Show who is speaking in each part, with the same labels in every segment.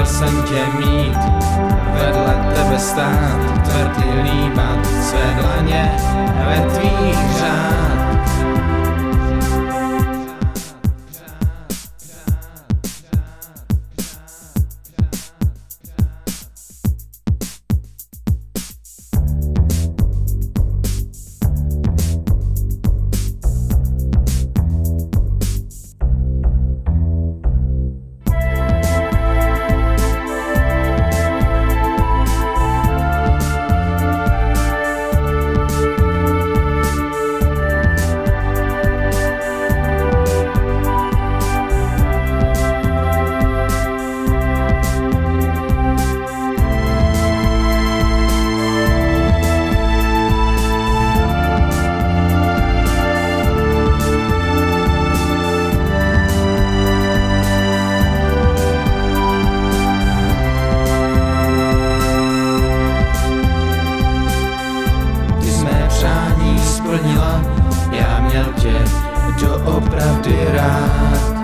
Speaker 1: Chtěl jsem tě mít, vedle tebe stát, tvrdě líbat své dlaně ve tvých řád. Splnila, já měl tě doopravdy rád.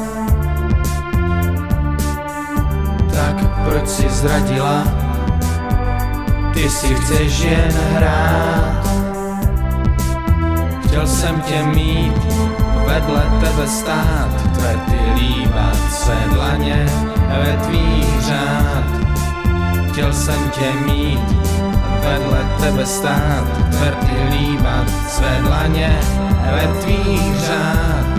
Speaker 1: Tak proč si zradila? Ty si chceš jen hrát. Chtěl jsem tě mít, vedle tebe stát, tvrdě líbat své dlaně ve tvých řád. Chtěl jsem tě mít, vedle tebe stát, tvrdě líbat své dlaně ve tvých řád.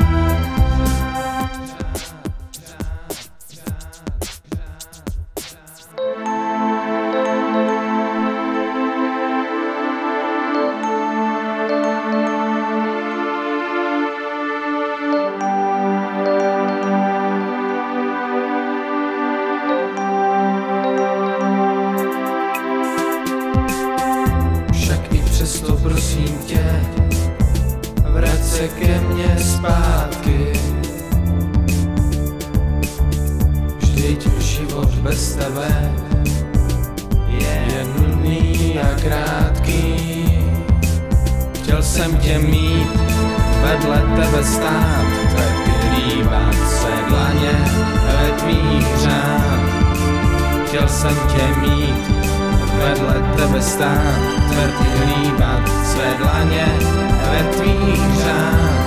Speaker 1: Přesto prosím tě, vrať se ke mně zpátky. Vždyť život bez tebe je nudný a krátký. Chtěl jsem tě mít, vedle tebe stát, tvrdě líbat své dlaně ve tvých řád. Chtěl jsem tě mít, vedle tebe stát, tvrdě líbat své dlaně ve tvých řád.